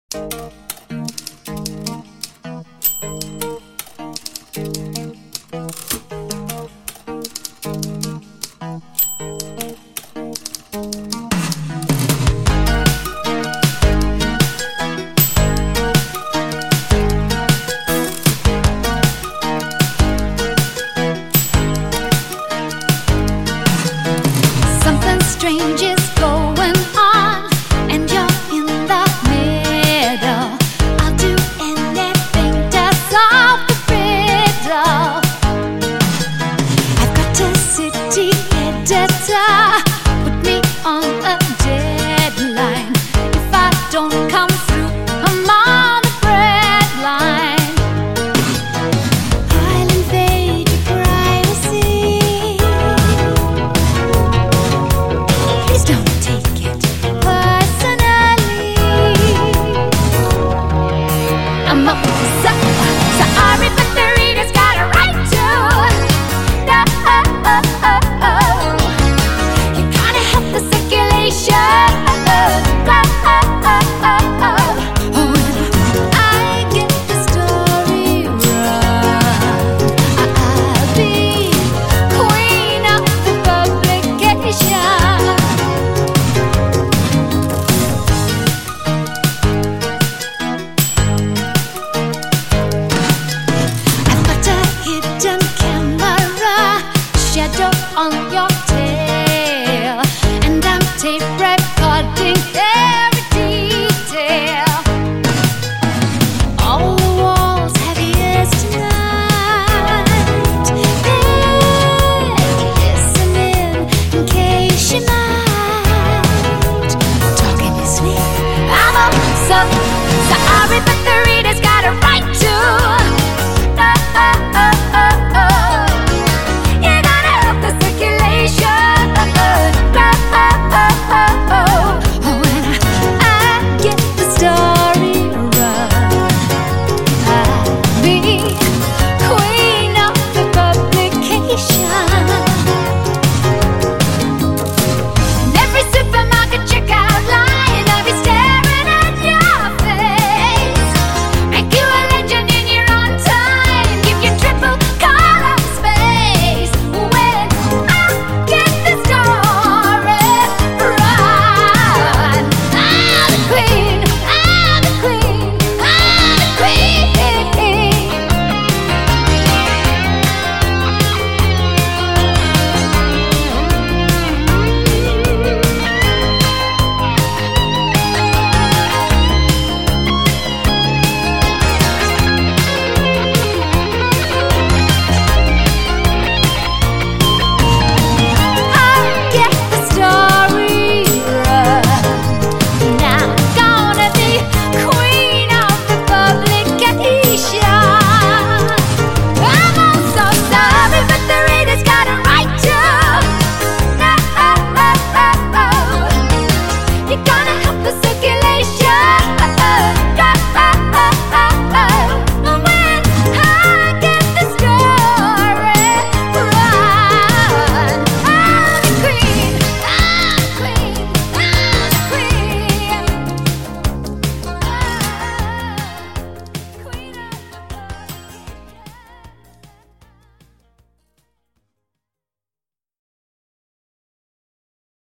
Something strange is going on, and you're in the middle. I'll do anything to solve the riddle. I've got a city editor, put me on a deadline. If I don't come through, I'm on the breadline. I'll invade your privacy. Please don't take it personally. I'm up, sorry, but the reader's got a right to know. You gotta help the circulation. When I get the story right, I'll be queen of the publication. I've got a hidden camera, shadow on your tail, and I'm tape recording every detail. All the walls have ears tonight. Listen in case you might. Talking is sweet. I'm so sorry, but the